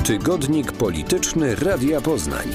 Tygodnik Polityczny Radia Poznań.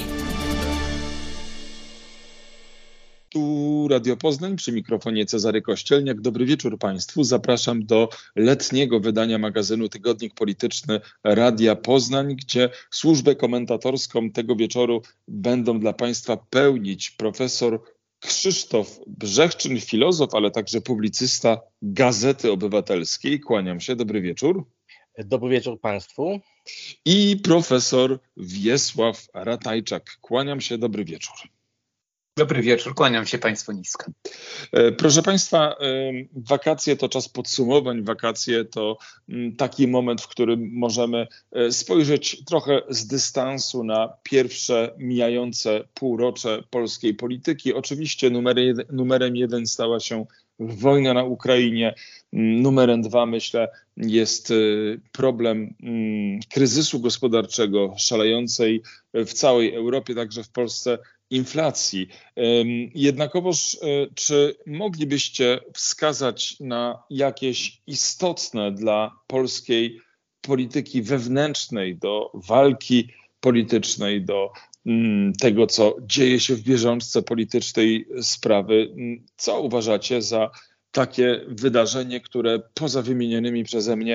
Tu Radio Poznań, przy mikrofonie Cezary Kościelniak. Dobry wieczór Państwu. Zapraszam do letniego wydania magazynu Tygodnik Polityczny Radia Poznań, gdzie służbę komentatorską tego wieczoru będą dla Państwa pełnić profesor Krzysztof Brzechczyn, filozof, ale także publicysta Gazety Obywatelskiej. Kłaniam się. Dobry wieczór. Dobry wieczór Państwu. I profesor Wiesław Ratajczak. Kłaniam się. Dobry wieczór. Dobry wieczór, kłaniam się Państwu nisko. Proszę Państwa, wakacje to czas podsumowań, wakacje to taki moment, w którym możemy spojrzeć trochę z dystansu na pierwsze mijające półrocze polskiej polityki. Oczywiście numerem jeden stała się wojna na Ukrainie. Numerem dwa, myślę, jest problem kryzysu gospodarczego szalejącej w całej Europie, także w Polsce, inflacji. Jednakowoż, czy moglibyście wskazać na jakieś istotne dla polskiej polityki wewnętrznej, do walki politycznej, do tego, co dzieje się w bieżączce politycznej sprawy, co uważacie za takie wydarzenie, które poza wymienionymi przeze mnie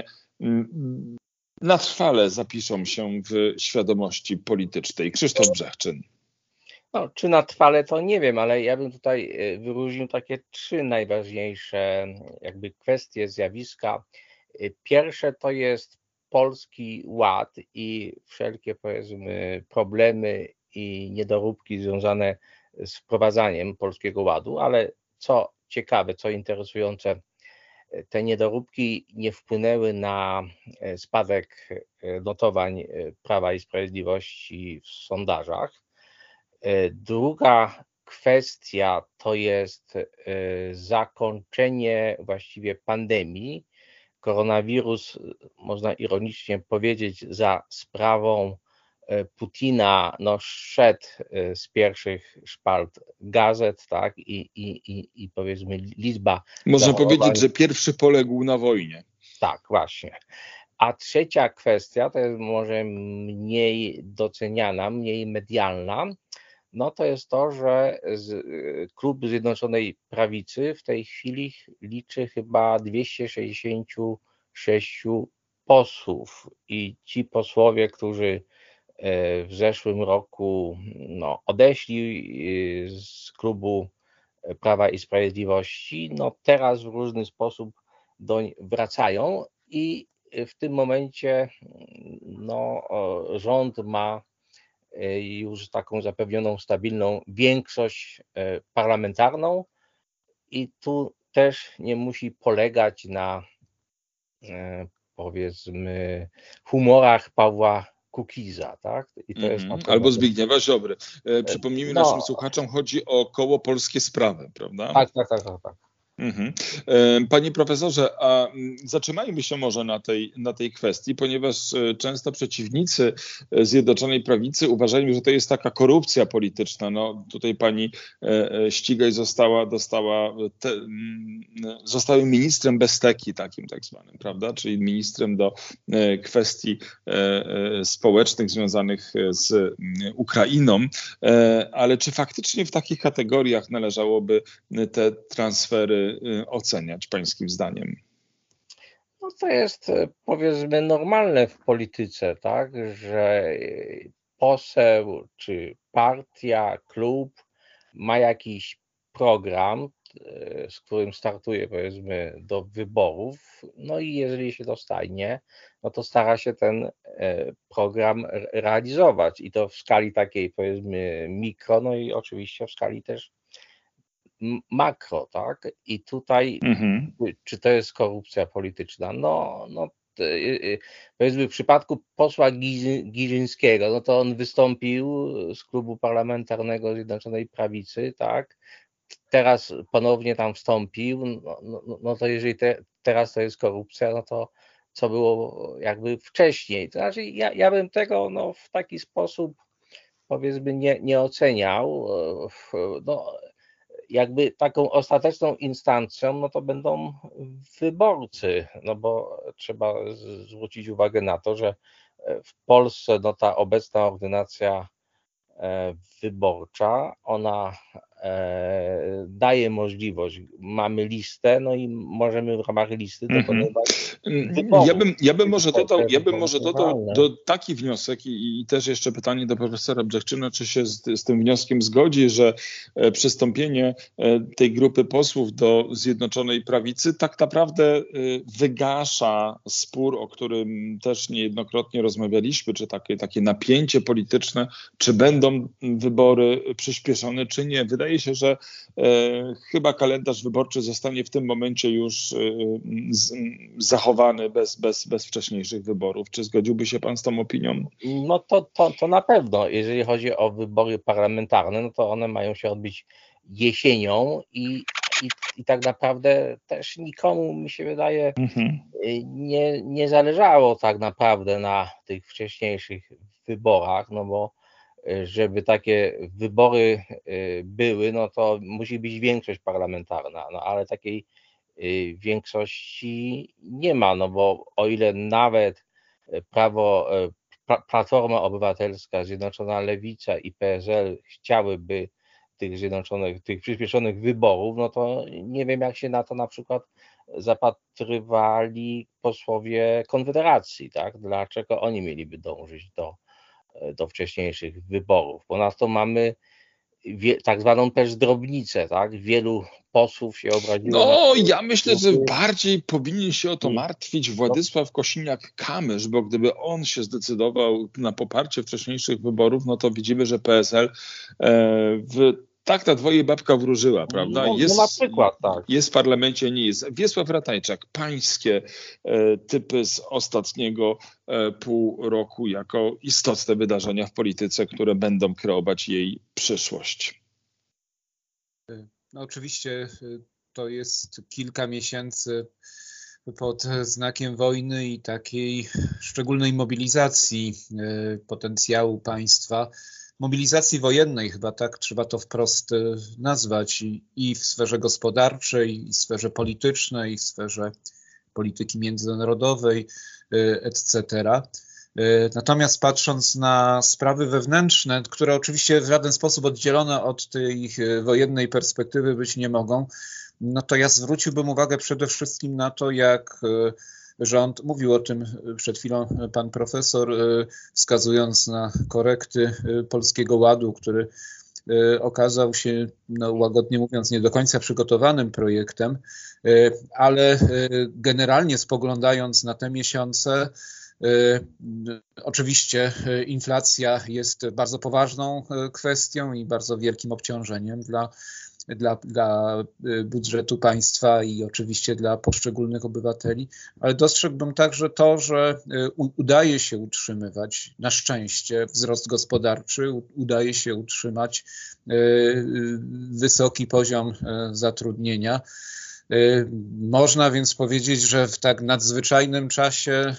na trwale zapiszą się w świadomości politycznej? Krzysztof Brzechczyn. No, czy na trwale to nie wiem, ale ja bym tutaj wyróżnił takie trzy najważniejsze jakby kwestie, zjawiska. Pierwsze to jest Polski Ład i wszelkie, powiedzmy, problemy i niedoróbki związane z wprowadzaniem Polskiego Ładu, ale co ciekawe, co interesujące, te niedoróbki nie wpłynęły na spadek notowań Prawa i Sprawiedliwości w sondażach. Druga kwestia to jest zakończenie właściwie pandemii. Koronawirus, można ironicznie powiedzieć, za sprawą Putina szedł z pierwszych szpalt gazet, tak, i powiedzmy liczba... Można powiedzieć, że pierwszy poległ na wojnie. Tak, właśnie. A trzecia kwestia, to jest może mniej doceniana, mniej medialna, no to jest to, że Klub Zjednoczonej Prawicy w tej chwili liczy chyba 266 posłów i ci posłowie, którzy w zeszłym roku odeszli z klubu Prawa i Sprawiedliwości, teraz w różny sposób doń wracają i w tym momencie rząd ma już taką zapewnioną stabilną większość parlamentarną i tu też nie musi polegać na, powiedzmy, humorach Pawła Kukiza, tak? I to jest albo Zbigniewa Ziobry. Przypomnijmy naszym słuchaczom, chodzi o Koło Polskie Sprawy, prawda? Tak. Panie profesorze, a zatrzymajmy się może na tej kwestii, ponieważ często przeciwnicy Zjednoczonej Prawicy uważają, że to jest taka korupcja polityczna. Tutaj pani Ścigaj została ministrem bez teki, takim tak zwanym, prawda? Czyli ministrem do kwestii społecznych związanych z Ukrainą. Ale czy faktycznie w takich kategoriach należałoby te transfery oceniać pańskim zdaniem? To jest, powiedzmy, normalne w polityce, tak, że poseł czy partia, klub ma jakiś program, z którym startuje, powiedzmy, do wyborów, i jeżeli się dostanie, to stara się ten program realizować i to w skali takiej, powiedzmy, mikro, i oczywiście w skali też makro, tak? I tutaj, czy to jest korupcja polityczna? Powiedzmy w przypadku posła Giżyńskiego, to on wystąpił z klubu parlamentarnego Zjednoczonej Prawicy, tak? Teraz ponownie tam wstąpił, to jeżeli teraz to jest korupcja, to co było jakby wcześniej? To znaczy ja bym tego w taki sposób, powiedzmy, nie oceniał. Jakby taką ostateczną instancją, to będą wyborcy, bo trzeba zwrócić uwagę na to, że w Polsce ta obecna ordynacja wyborcza, ona daje możliwość, mamy listę, no i możemy w ramach listy dokonywać wyborów. Ja bym może dodał taki wniosek i też jeszcze pytanie do profesora Brzechczyna, czy się z tym wnioskiem zgodzi, że przystąpienie tej grupy posłów do Zjednoczonej Prawicy tak naprawdę wygasza spór, o którym też niejednokrotnie rozmawialiśmy, czy takie napięcie polityczne, czy będą wybory przyspieszone, czy nie. Wydaje się, że chyba kalendarz wyborczy zostanie w tym momencie już zachowany bez wcześniejszych wyborów. Czy zgodziłby się pan z tą opinią? No to na pewno. Jeżeli chodzi o wybory parlamentarne, no to one mają się odbyć jesienią i tak naprawdę też nikomu, mi się wydaje, nie zależało tak naprawdę na tych wcześniejszych wyborach, no bo żeby takie wybory były, no to musi być większość parlamentarna, no ale takiej większości nie ma, no bo o ile nawet Platforma Obywatelska, Zjednoczona Lewica i PSL chciałyby tych przyspieszonych wyborów, no to nie wiem, jak się na to na przykład zapatrywali posłowie Konfederacji, tak? Dlaczego oni mieliby dążyć do wcześniejszych wyborów? Ponadto mamy tak zwaną też drobnicę, tak? Wielu posłów się obraziło. No, ja myślę, że bardziej powinien się o to martwić Władysław Kosiniak-Kamysz, bo gdyby on się zdecydował na poparcie wcześniejszych wyborów, no to widzimy, że PSL tak na dwoje babka wróżyła, prawda? No na przykład, tak. Jest w parlamencie, nie jest. Wiesław Ratajczak, pańskie typy z ostatniego pół roku jako istotne wydarzenia w polityce, które będą kreować jej przyszłość. No oczywiście to jest kilka miesięcy pod znakiem wojny i takiej szczególnej mobilizacji potencjału państwa, mobilizacji wojennej, chyba tak trzeba to wprost nazwać, i w sferze gospodarczej, i w sferze politycznej, i w sferze polityki międzynarodowej, etc. Natomiast patrząc na sprawy wewnętrzne, które oczywiście w żaden sposób oddzielone od tej wojennej perspektywy być nie mogą, no to ja zwróciłbym uwagę przede wszystkim na to, jak rząd, mówił o tym przed chwilą pan profesor, wskazując na korekty Polskiego Ładu, który okazał się, no, łagodnie mówiąc, nie do końca przygotowanym projektem, ale generalnie spoglądając na te miesiące, oczywiście inflacja jest bardzo poważną kwestią i bardzo wielkim obciążeniem dla budżetu państwa i oczywiście dla poszczególnych obywateli, ale dostrzegłbym także to, że udaje się utrzymywać, na szczęście, wzrost gospodarczy, udaje się utrzymać wysoki poziom zatrudnienia. Można więc powiedzieć, że w tak nadzwyczajnym czasie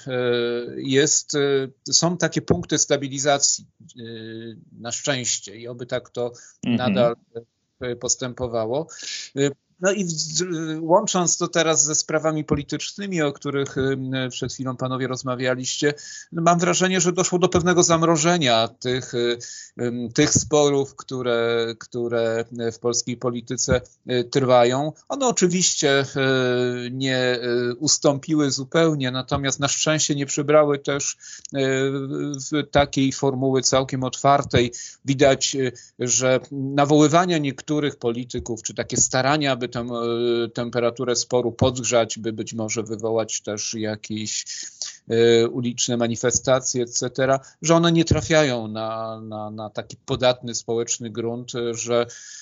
są takie punkty stabilizacji, na szczęście, i oby tak to nadal postępowało. No i łącząc to teraz ze sprawami politycznymi, o których przed chwilą panowie rozmawialiście, mam wrażenie, że doszło do pewnego zamrożenia tych sporów, które w polskiej polityce trwają. One oczywiście nie ustąpiły zupełnie, natomiast na szczęście nie przybrały też w takiej formuły całkiem otwartej. Widać, że nawoływania niektórych polityków, czy takie starania, aby tę temperaturę sporu podgrzać, by być może wywołać też jakieś uliczne manifestacje, etc., że one nie trafiają na taki podatny społeczny grunt, że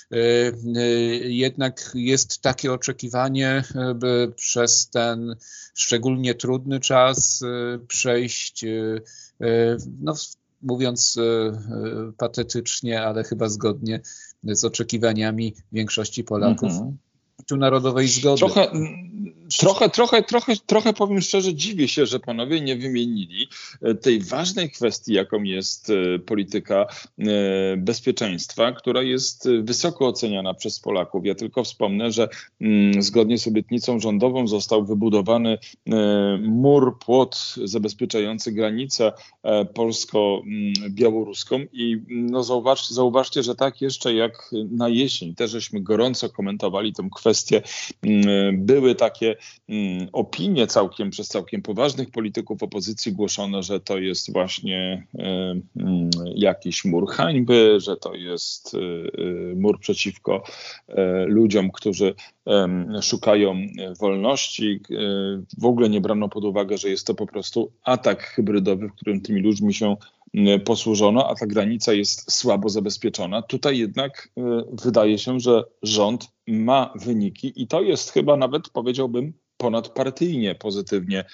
jednak jest takie oczekiwanie, by przez ten szczególnie trudny czas przejść, no, mówiąc patetycznie, ale chyba zgodnie z oczekiwaniami większości Polaków, narodowej zgody. Trochę powiem szczerze, dziwię się, że panowie nie wymienili tej ważnej kwestii, jaką jest polityka bezpieczeństwa, która jest wysoko oceniana przez Polaków. Ja tylko wspomnę, że zgodnie z obietnicą rządową został wybudowany mur, płot zabezpieczający granicę polsko-białoruską i no zauważcie, że tak jeszcze jak na jesień, też żeśmy gorąco komentowali tę kwestię, były takie opinie przez całkiem poważnych polityków opozycji głoszone, że to jest właśnie jakiś mur hańby, że to jest mur przeciwko ludziom, którzy szukają wolności. W ogóle nie brano pod uwagę, że jest to po prostu atak hybrydowy, w którym tymi ludźmi się posłużono, a ta granica jest słabo zabezpieczona. Tutaj jednak wydaje się, że rząd ma wyniki i to jest chyba nawet, powiedziałbym, ponadpartyjnie pozytywnie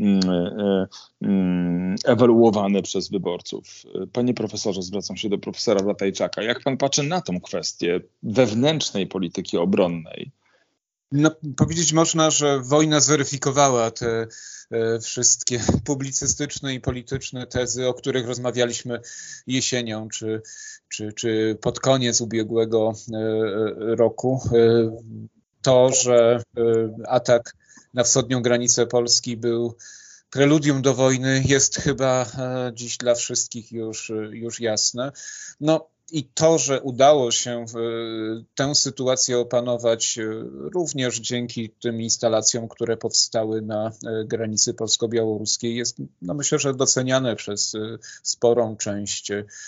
ewaluowane przez wyborców. Panie profesorze, zwracam się do profesora Ratajczaka. Jak pan patrzy na tę kwestię wewnętrznej polityki obronnej? No, powiedzieć można, że wojna zweryfikowała te wszystkie publicystyczne i polityczne tezy, o których rozmawialiśmy jesienią czy pod koniec ubiegłego roku. To, że atak na wschodnią granicę Polski był preludium do wojny, jest chyba dziś dla wszystkich już jasne. No i to, że udało się tę sytuację opanować również dzięki tym instalacjom, które powstały na granicy polsko-białoruskiej, jest, no myślę, że doceniane przez sporą część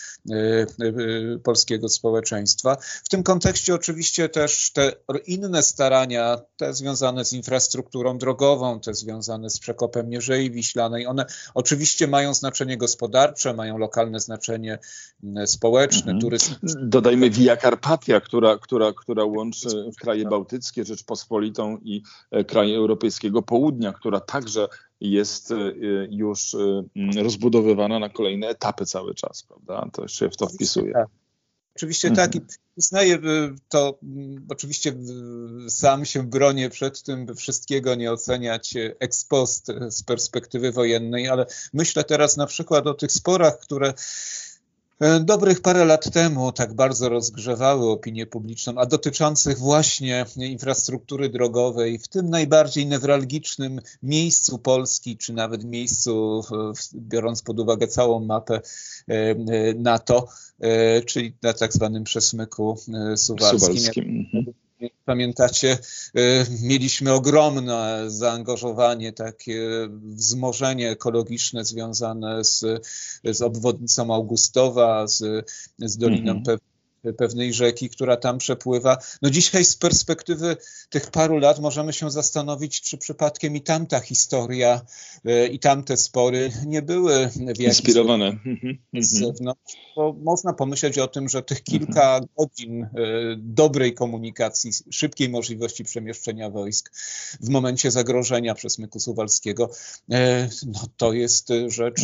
polskiego społeczeństwa. W tym kontekście oczywiście też te inne starania, te związane z infrastrukturą drogową, te związane z przekopem Mierzei Wiślanej, one oczywiście mają znaczenie gospodarcze, mają lokalne znaczenie społeczne, turystyczne. Dodajmy Via Carpatia, która łączy kraje bałtyckie, Rzeczpospolitą i kraje europejskiego południa, która także jest już rozbudowywana na kolejne etapy cały czas, prawda? To się w to wpisuje. Tak. Oczywiście tak i uznaję to, oczywiście sam się bronię przed tym, by wszystkiego nie oceniać ex post z perspektywy wojennej, ale myślę teraz na przykład o tych sporach, które dobrych parę lat temu tak bardzo rozgrzewały opinię publiczną, a dotyczących właśnie infrastruktury drogowej w tym najbardziej newralgicznym miejscu Polski, czy nawet miejscu, biorąc pod uwagę całą mapę NATO, czyli na tak zwanym przesmyku suwalskim. Pamiętacie, mieliśmy ogromne zaangażowanie, takie wzmożenie ekologiczne związane z obwodnicą Augustowa, z Doliną pewnej rzeki, która tam przepływa. No dzisiaj z perspektywy tych paru lat możemy się zastanowić, czy przypadkiem i tamta historia i tamte spory nie były inspirowane z zewnątrz, bo można pomyśleć o tym, że tych kilka godzin dobrej komunikacji, szybkiej możliwości przemieszczenia wojsk w momencie zagrożenia przesmyku suwalskiego, no to jest rzecz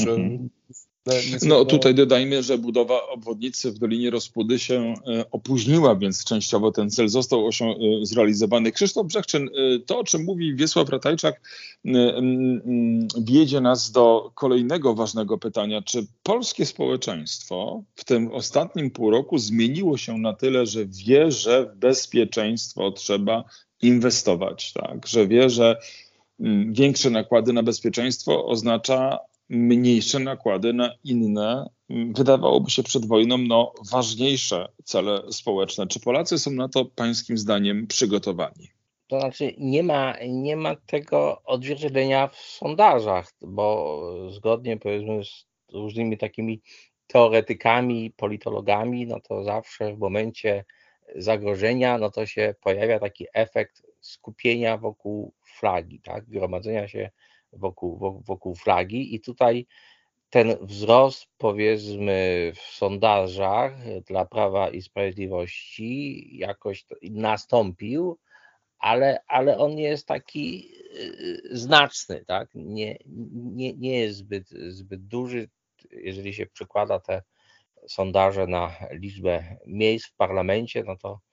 No tutaj dodajmy, że budowa obwodnicy w Dolinie Rospudy się opóźniła, więc częściowo ten cel został zrealizowany. Krzysztof Brzechczyn, to o czym mówi Wiesław Ratajczak, wiedzie nas do kolejnego ważnego pytania. Czy polskie społeczeństwo w tym ostatnim pół roku zmieniło się na tyle, że wie, że w bezpieczeństwo trzeba inwestować, tak? Że wie, że większe nakłady na bezpieczeństwo oznacza mniejsze nakłady na inne, wydawałoby się przed wojną, ważniejsze cele społeczne. Czy Polacy są na to pańskim zdaniem przygotowani? To znaczy nie ma tego odzwierciedlenia w sondażach, bo zgodnie powiedzmy z różnymi takimi teoretykami, politologami, no to zawsze w momencie zagrożenia, no to się pojawia taki efekt skupienia wokół flagi, tak? Gromadzenia się wokół flagi i tutaj ten wzrost, powiedzmy, w sondażach dla Prawa i Sprawiedliwości jakoś nastąpił, ale on nie jest taki znaczny, tak? Nie jest zbyt duży. Jeżeli się przykłada te sondaże na liczbę miejsc w parlamencie, no to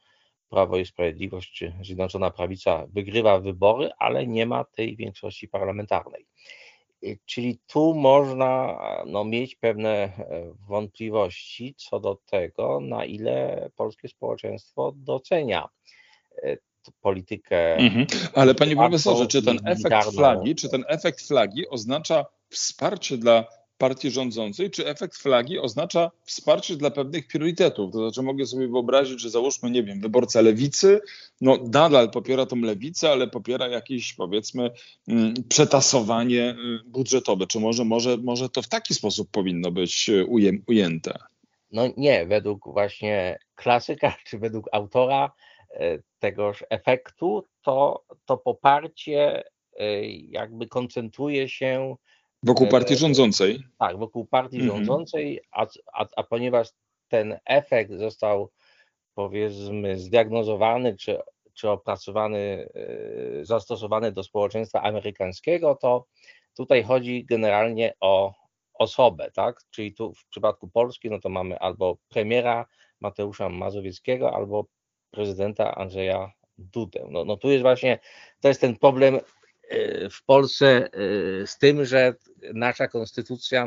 Prawo i Sprawiedliwość czy Zjednoczona Prawica wygrywa wybory, ale nie ma tej większości parlamentarnej. Czyli tu można mieć pewne wątpliwości co do tego, na ile polskie społeczeństwo docenia politykę. Ale panie profesorze, czy ten efekt flagi oznacza wsparcie dla partii rządzącej, czy efekt flagi oznacza wsparcie dla pewnych priorytetów? To znaczy mogę sobie wyobrazić, że załóżmy, nie wiem, wyborca lewicy, nadal popiera tą lewicę, ale popiera jakieś, powiedzmy, przetasowanie budżetowe. Czy może to w taki sposób powinno być ujęte? Nie, według właśnie klasyka, czy według autora tegoż efektu, to poparcie jakby koncentruje się wokół partii rządzącej. Tak, wokół partii rządzącej, a ponieważ ten efekt został, powiedzmy, zdiagnozowany czy opracowany, zastosowany do społeczeństwa amerykańskiego, to tutaj chodzi generalnie o osobę, tak? Czyli tu w przypadku Polski, to mamy albo premiera Mateusza Mazowieckiego, albo prezydenta Andrzeja Dudę. Tu jest właśnie, to jest ten problem w Polsce z tym, że nasza konstytucja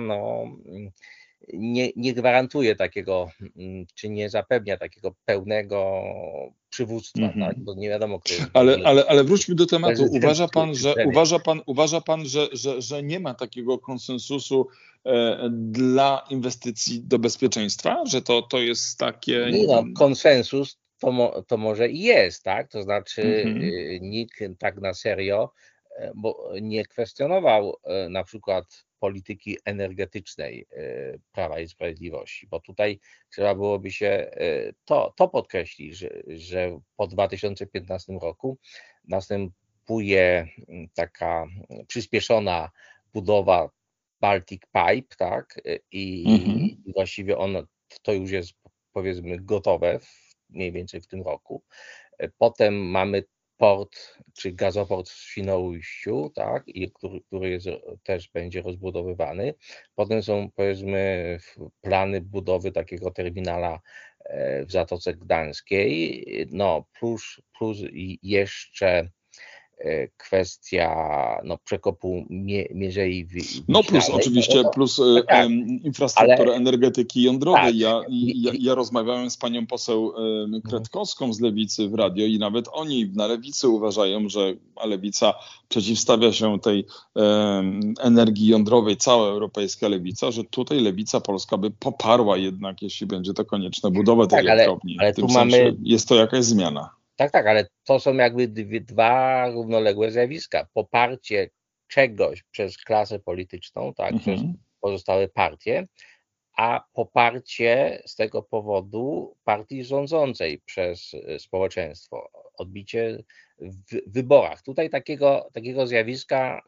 nie gwarantuje takiego, czy nie zapewnia takiego pełnego przywództwa, tak? Bo nie wiadomo, kto jest. Ale wróćmy do tematu. Uważa pan, że nie ma takiego konsensusu dla inwestycji do bezpieczeństwa? Że to jest takie... Konsensus to może i jest, tak? To znaczy nikt tak na serio bo nie kwestionował na przykład polityki energetycznej Prawa i Sprawiedliwości, bo tutaj trzeba byłoby się to podkreślić, że po 2015 roku następuje taka przyspieszona budowa Baltic Pipe, tak? I właściwie to już jest, powiedzmy, gotowe mniej więcej w tym roku. Potem mamy port, czy gazoport w Świnoujściu, tak, i który też będzie rozbudowywany. Potem są, powiedzmy, plany budowy takiego terminala w Zatoce Gdańskiej, plus jeszcze kwestia przekopu Mierzei Wiślanej. Plus oczywiście, infrastruktura energetyki jądrowej. Tak. Ja rozmawiałem z panią poseł Kretkowską z Lewicy w radio i nawet oni na Lewicy uważają, że Lewica przeciwstawia się tej energii jądrowej, cała europejska Lewica, że tutaj Lewica polska by poparła jednak, jeśli będzie to konieczne, budowę tej elektrowni. Ale tu mamy... Jest to jakaś zmiana. Tak, ale to są jakby dwa równoległe zjawiska. Poparcie czegoś przez klasę polityczną, tak, przez pozostałe partie, a poparcie z tego powodu partii rządzącej przez społeczeństwo. Odbicie w wyborach. Tutaj takiego zjawiska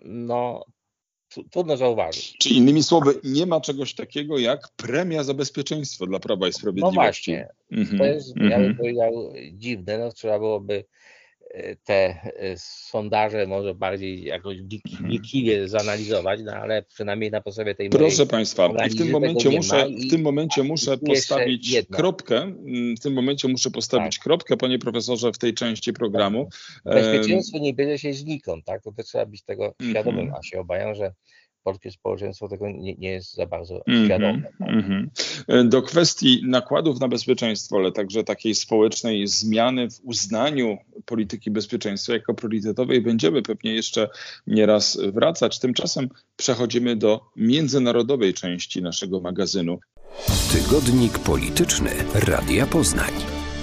trudno zauważyć. Czy innymi słowy, nie ma czegoś takiego jak premia za bezpieczeństwo dla Prawa i Sprawiedliwości. Właśnie. To jest, ja bym powiedział, dziwne. Trzeba byłoby te sondaże może bardziej jakoś wnikliwie zanalizować, ale przynajmniej na podstawie tej mojej Proszę państwa, w tym momencie muszę postawić kropkę. W tym momencie muszę postawić kropkę, panie profesorze, w tej części programu. Bezpieczeństwo nie bierze się znikąd, tak? To trzeba być tego świadomym, a się obawiam, że polskie społeczeństwo tego nie jest za bardzo świadome. Do kwestii nakładów na bezpieczeństwo, ale także takiej społecznej zmiany w uznaniu polityki bezpieczeństwa jako priorytetowej będziemy pewnie jeszcze nieraz wracać. Tymczasem przechodzimy do międzynarodowej części naszego magazynu. Tygodnik polityczny Radia Poznań.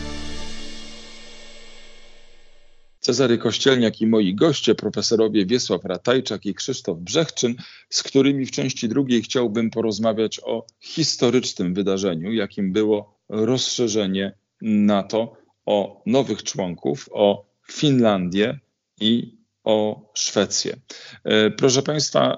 Cezary Kościelniak i moi goście, profesorowie Wiesław Ratajczak i Krzysztof Brzechczyn, z którymi w części drugiej chciałbym porozmawiać o historycznym wydarzeniu, jakim było rozszerzenie NATO o nowych członków, o Finlandię i o Szwecję. Proszę Państwa,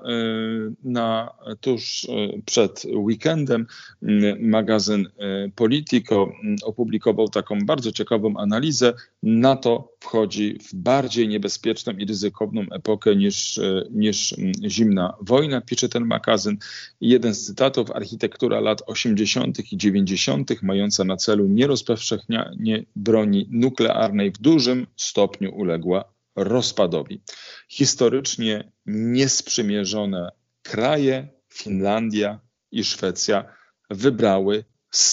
tuż przed weekendem magazyn Politico opublikował taką bardzo ciekawą analizę. NATO wchodzi w bardziej niebezpieczną i ryzykowną epokę niż zimna wojna, pisze ten magazyn. Jeden z cytatów: architektura lat 80. i 90. mająca na celu nierozpowszechnianie broni nuklearnej w dużym stopniu uległa rozpadowi. Historycznie niesprzymierzone kraje, Finlandia i Szwecja, wybrały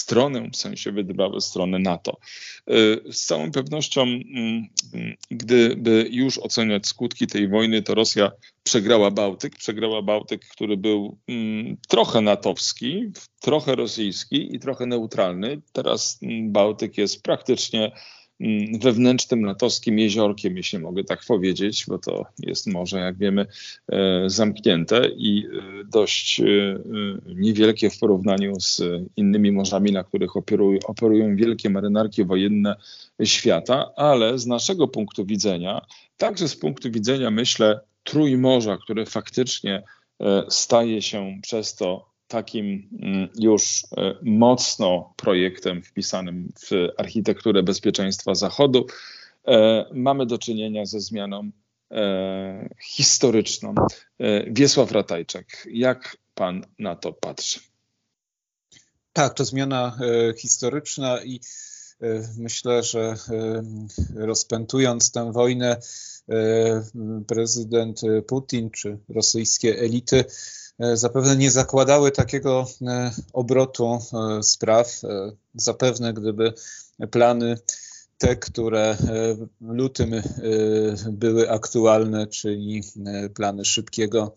stronę NATO. Z całą pewnością, gdyby już oceniać skutki tej wojny, to Rosja przegrała Bałtyk, który był trochę natowski, trochę rosyjski i trochę neutralny. Teraz Bałtyk jest praktycznie wewnętrznym natowskim jeziorkiem, jeśli mogę tak powiedzieć, bo to jest morze, jak wiemy, zamknięte i dość niewielkie w porównaniu z innymi morzami, na których operują wielkie marynarki wojenne świata, ale z naszego punktu widzenia, także z punktu widzenia, myślę, Trójmorza, które faktycznie staje się przez to takim już mocno projektem wpisanym w architekturę bezpieczeństwa Zachodu, mamy do czynienia ze zmianą historyczną. Wiesław Ratajczak, jak pan na to patrzy? Tak, to zmiana historyczna i myślę, że rozpętując tę wojnę, prezydent Putin czy rosyjskie elity zapewne nie zakładały takiego obrotu spraw. Zapewne gdyby plany te, które w lutym były aktualne, czyli plany szybkiego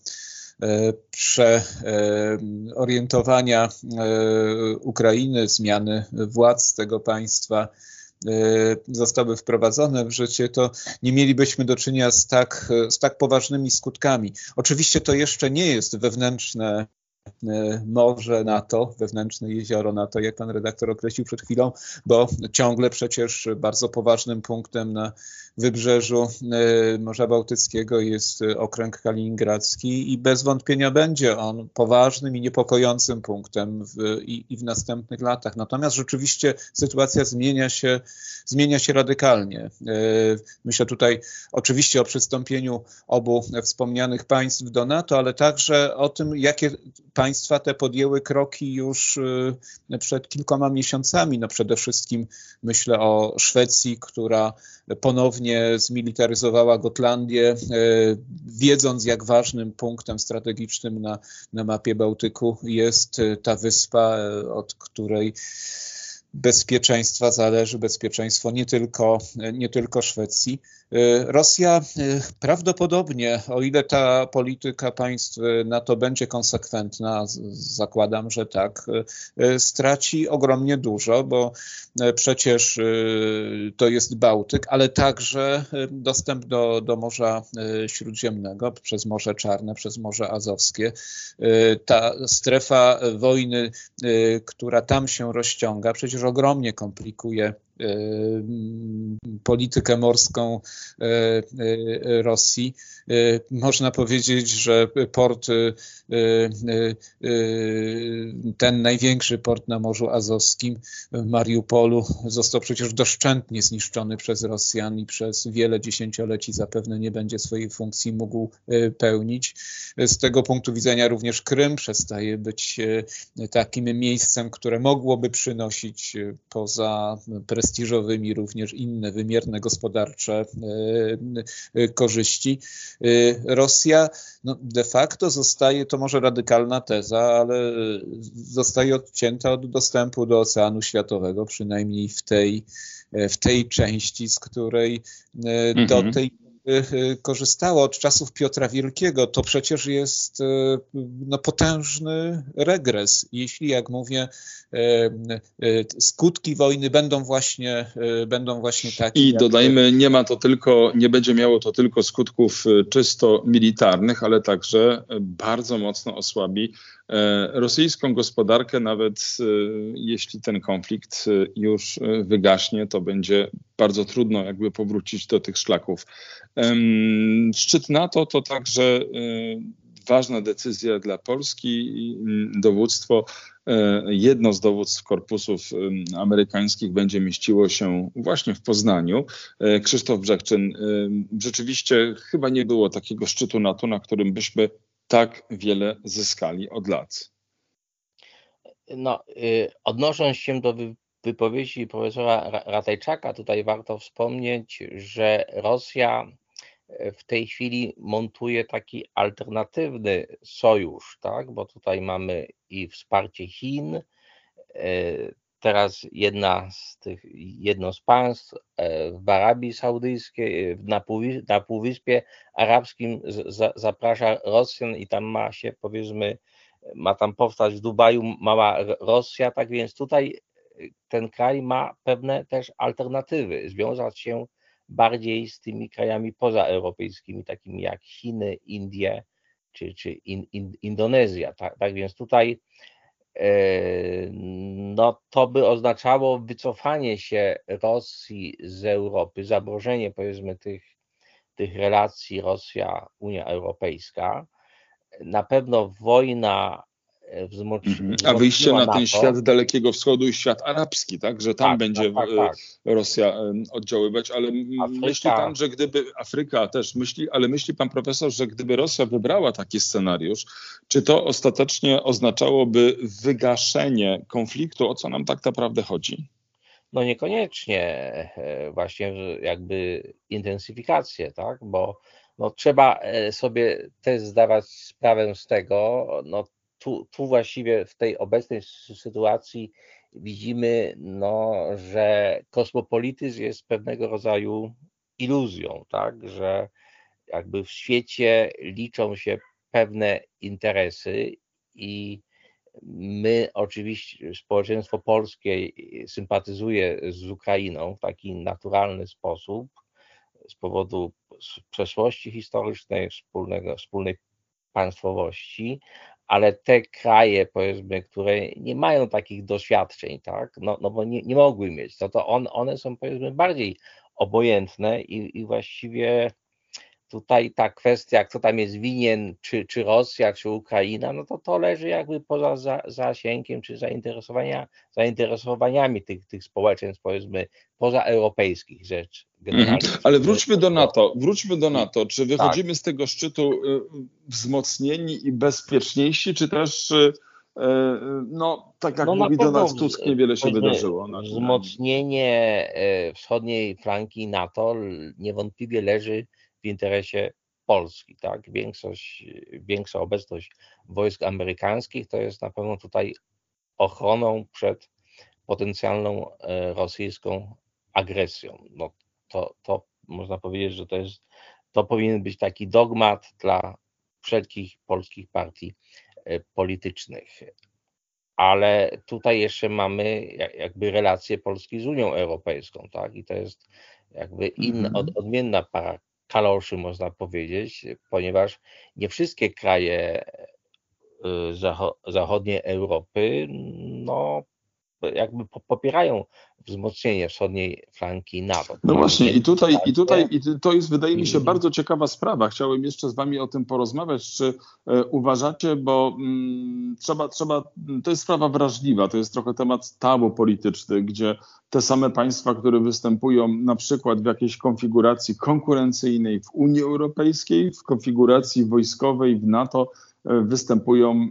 przeorientowania Ukrainy, zmiany władz tego państwa zostały wprowadzone w życie, to nie mielibyśmy do czynienia z tak poważnymi skutkami. Oczywiście to jeszcze nie jest wewnętrzne morze NATO, wewnętrzne jezioro NATO, jak pan redaktor określił przed chwilą, bo ciągle przecież bardzo poważnym punktem na wybrzeżu Morza Bałtyckiego jest okręg kaliningradzki i bez wątpienia będzie on poważnym i niepokojącym punktem w następnych latach. Natomiast rzeczywiście sytuacja zmienia się radykalnie. Myślę tutaj oczywiście o przystąpieniu obu wspomnianych państw do NATO, ale także o tym, jakie państwa te podjęły kroki już przed kilkoma miesiącami. No przede wszystkim myślę o Szwecji, która ponownie zmilitaryzowała Gotlandię, wiedząc, jak ważnym punktem strategicznym na mapie Bałtyku jest ta wyspa, od której bezpieczeństwa zależy, bezpieczeństwo nie tylko Szwecji. Rosja prawdopodobnie, o ile ta polityka państw NATO będzie konsekwentna, zakładam, że tak, straci ogromnie dużo, bo przecież to jest Bałtyk, ale także dostęp do Morza Śródziemnego przez Morze Czarne, przez Morze Azowskie. Ta strefa wojny, która tam się rozciąga, przecież ogromnie komplikuje politykę morską Rosji. Można powiedzieć, że port, ten największy port na Morzu Azowskim w Mariupolu został przecież doszczętnie zniszczony przez Rosjan i przez wiele dziesięcioleci zapewne nie będzie swojej funkcji mógł pełnić. Z tego punktu widzenia również Krym przestaje być takim miejscem, które mogłoby przynosić poza prestiżowymi również inne wymierne gospodarcze korzyści. Rosja de facto zostaje, to może radykalna teza, ale zostaje odcięta od dostępu do Oceanu Światowego, przynajmniej w tej części, z której do tej korzystała od czasów Piotra Wielkiego. To przecież jest potężny regres, jeśli, jak mówię, skutki wojny będą właśnie takie. I dodajmy, nie będzie miało to tylko skutków czysto militarnych, ale także bardzo mocno osłabi rosyjską gospodarkę, nawet jeśli ten konflikt już wygaśnie, to będzie bardzo trudno jakby powrócić do tych szlaków. Szczyt NATO to także ważna decyzja dla Polski. Dowództwo, jedno z dowództw korpusów amerykańskich będzie mieściło się właśnie w Poznaniu. Krzysztof Brzechczyn, rzeczywiście chyba nie było takiego szczytu NATO, na którym byśmy tak wiele zyskali od lat. No, odnosząc się do wypowiedzi profesora Ratajczaka, tutaj warto wspomnieć, że Rosja w tej chwili montuje taki alternatywny sojusz, tak? Bo tutaj mamy i wsparcie Chin. Teraz jedno z państw w Arabii Saudyjskiej, na Półwyspie Arabskim zaprasza Rosjan i tam ma tam powstać w Dubaju mała Rosja, tak więc tutaj ten kraj ma pewne też alternatywy, związać się bardziej z tymi krajami pozaeuropejskimi, takimi jak Chiny, Indie czy Indonezja. Tak więc tutaj no, to by oznaczało wycofanie się Rosji z Europy, zamrożenie powiedzmy tych relacji Rosja-Unia Europejska. Na pewno wojna a wyjście na ten świat Dalekiego Wschodu i świat arabski, tak? Że tam będzie Rosja oddziaływać, ale myśli pan, że gdyby Afryka też myśli pan profesor, że gdyby Rosja wybrała taki scenariusz, czy to ostatecznie oznaczałoby wygaszenie konfliktu? O co nam tak naprawdę chodzi? No niekoniecznie, właśnie jakby intensyfikację, tak? Bo no, trzeba sobie też zdawać sprawę z tego, no tu właściwie w tej obecnej sytuacji widzimy, no, że kosmopolityzm jest pewnego rodzaju iluzją, tak, że jakby w świecie liczą się pewne interesy i my oczywiście, społeczeństwo polskie sympatyzuje z Ukrainą w taki naturalny sposób z powodu przeszłości historycznej, wspólnej państwowości, ale te kraje, powiedzmy, które nie mają takich doświadczeń, tak, no bo nie mogły mieć, to one są, powiedzmy, bardziej obojętne i właściwie tutaj ta kwestia, kto tam jest winien, czy Rosja, czy Ukraina, no to leży jakby poza zasięgiem, czy zainteresowaniami tych społeczeństw, powiedzmy, pozaeuropejskich rzecz generalnie. Ale wróćmy do NATO. Czy wychodzimy z tego szczytu wzmocnieni i bezpieczniejsi, czy też tak jak mówi Donald Tusk, niewiele się wydarzyło? Wzmocnienie wschodniej flanki NATO niewątpliwie leży w interesie Polski, tak? Większa obecność wojsk amerykańskich to jest na pewno tutaj ochroną przed potencjalną rosyjską agresją. No to można powiedzieć, że to powinien być taki dogmat dla wszelkich polskich partii politycznych. Ale tutaj jeszcze mamy jakby relacje Polski z Unią Europejską, tak? I to jest jakby odmienna para kaloszy, można powiedzieć, ponieważ nie wszystkie kraje zachodniej Europy jakby popierają wzmocnienie wschodniej flanki NATO. No właśnie i to jest, wydaje mi się, bardzo ciekawa sprawa. Chciałem jeszcze z wami o tym porozmawiać, czy uważacie, bo to jest sprawa wrażliwa, to jest trochę temat tabu polityczny, gdzie te same państwa, które występują na przykład w jakiejś konfiguracji konkurencyjnej w Unii Europejskiej, w konfiguracji wojskowej w NATO, występują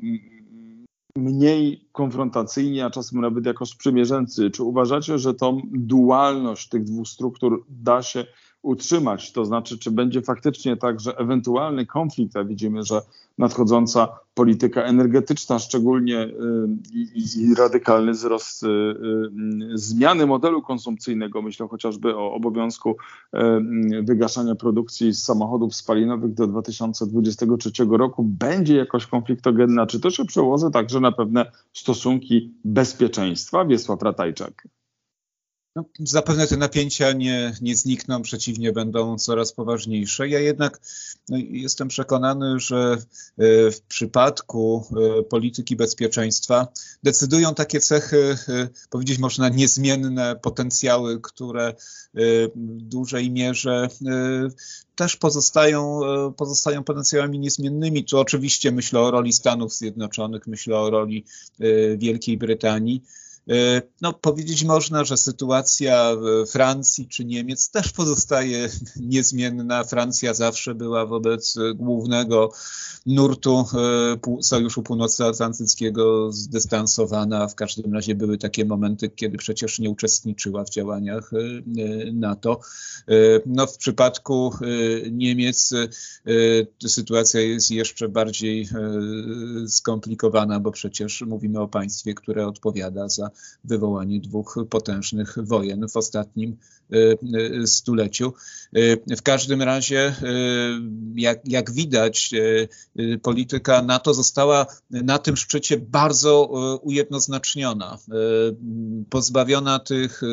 mniej konfrontacyjnie, a czasem nawet jako sprzymierzeńcy. Czy uważacie, że tą dualność tych dwóch struktur da się utrzymać? To znaczy, czy będzie faktycznie tak, że ewentualny konflikt, a widzimy, że nadchodząca polityka energetyczna szczególnie i radykalny wzrost zmiany modelu konsumpcyjnego, myślę chociażby o obowiązku wygaszania produkcji samochodów spalinowych do 2023 roku, będzie jakoś konfliktogenna? Czy to się przełoży także na pewne stosunki bezpieczeństwa? Wiesław Ratajczak. No, zapewne te napięcia nie znikną, przeciwnie, będą coraz poważniejsze. Ja jednak jestem przekonany, że w przypadku polityki bezpieczeństwa decydują takie cechy, powiedzieć można niezmienne potencjały, które w dużej mierze też pozostają potencjałami niezmiennymi. Tu oczywiście myślę o roli Stanów Zjednoczonych, myślę o roli Wielkiej Brytanii. No, powiedzieć można, że sytuacja Francji czy Niemiec też pozostaje niezmienna. Francja zawsze była wobec głównego nurtu Sojuszu Północnoatlantyckiego zdystansowana. W każdym razie były takie momenty, kiedy przecież nie uczestniczyła w działaniach NATO. No, w przypadku Niemiec sytuacja jest jeszcze bardziej skomplikowana, bo przecież mówimy o państwie, które odpowiada za wywołanie 2 potężnych wojen w ostatnim stuleciu. W każdym razie, jak widać, polityka NATO została na tym szczycie bardzo ujednoznaczniona, pozbawiona tych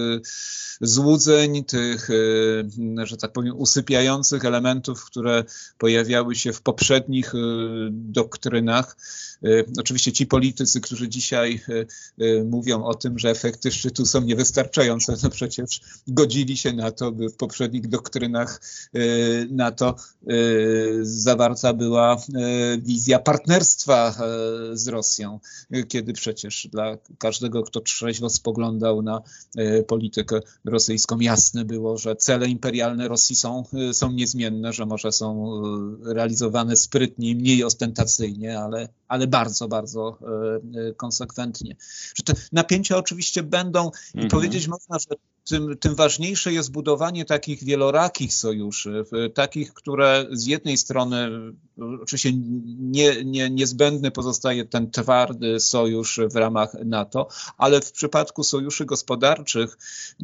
złudzeń, tych, że tak powiem, usypiających elementów, które pojawiały się w poprzednich doktrynach. Oczywiście ci politycy, którzy dzisiaj mówią o tym, że efekty szczytu są niewystarczające, no przecież godzili się na to, by w poprzednich doktrynach NATO zawarta była wizja partnerstwa z Rosją, kiedy przecież dla każdego, kto trzeźwo spoglądał na politykę rosyjską, jasne było, że cele imperialne Rosji są niezmienne, że może są realizowane sprytniej, mniej ostentacyjnie, ale bardzo, bardzo konsekwentnie. Że te napięcia oczywiście będą i powiedzieć można, że tym ważniejsze jest budowanie takich wielorakich sojuszy, takich, które z jednej strony oczywiście niezbędny pozostaje ten twardy sojusz w ramach NATO, ale w przypadku sojuszy gospodarczych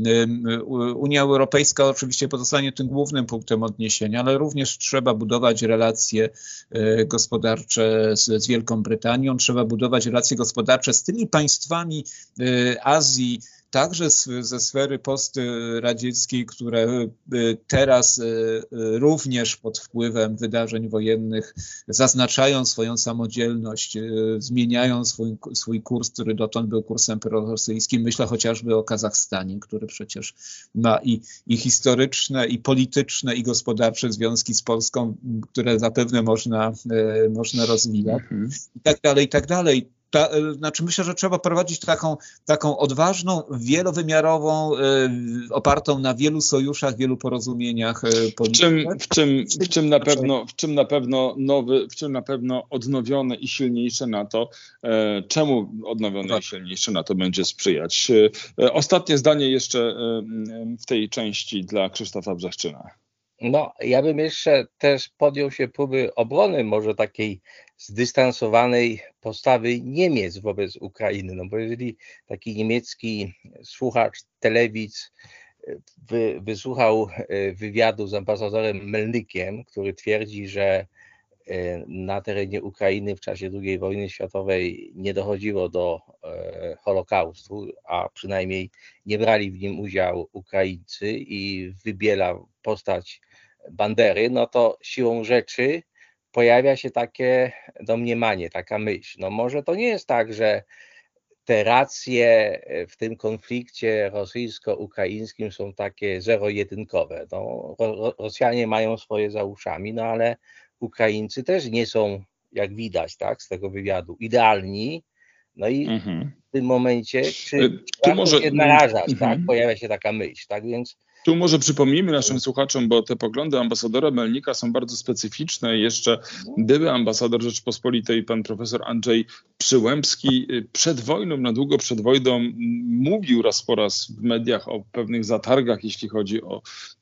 Unia Europejska oczywiście pozostanie tym głównym punktem odniesienia, ale również trzeba budować relacje gospodarcze z Wielką Brytanią, trzeba budować relacje gospodarcze z tymi państwami Azji, także ze sfery postradzieckiej, które teraz również pod wpływem wydarzeń wojennych zaznaczają swoją samodzielność, zmieniają swój kurs, który dotąd był kursem prorosyjskim. Myślę chociażby o Kazachstanie, który przecież ma i historyczne, i polityczne, i gospodarcze związki z Polską, które zapewne można rozwijać. I tak dalej, i tak dalej. Znaczy myślę, że trzeba prowadzić taką odważną, wielowymiarową, opartą na wielu sojuszach, wielu porozumieniach politykę. W czym na pewno odnowione i silniejsze NATO, czemu odnowione i silniejsze NATO będzie sprzyjać? Ostatnie zdanie jeszcze w tej części dla Krzysztofa Brzechczyna. No, ja bym jeszcze też podjął się próby obrony może takiej zdystansowanej postawy Niemiec wobec Ukrainy. No bo jeżeli taki niemiecki słuchacz telewiz wysłuchał wywiadu z ambasadorem Melnikiem, który twierdzi, że na terenie Ukrainy w czasie II wojny światowej nie dochodziło do Holokaustu, a przynajmniej nie brali w nim udziału Ukraińcy i wybiela postać Bandery, no to siłą rzeczy pojawia się takie domniemanie, taka myśl. No może to nie jest tak, że te racje w tym konflikcie rosyjsko-ukraińskim są takie zero-jedynkowe. No, Rosjanie mają swoje za uszami, no ale Ukraińcy też nie są, jak widać, tak, z tego wywiadu, idealni. No i w tym momencie, czy się narażać, tak, pojawia się taka myśl, tak, więc tu może przypomnijmy naszym słuchaczom, bo te poglądy ambasadora Melnika są bardzo specyficzne. Jeszcze były ambasador Rzeczypospolitej, pan profesor Andrzej Przyłębski, przed wojną, na długo przed wojną mówił raz po raz w mediach o pewnych zatargach, jeśli chodzi o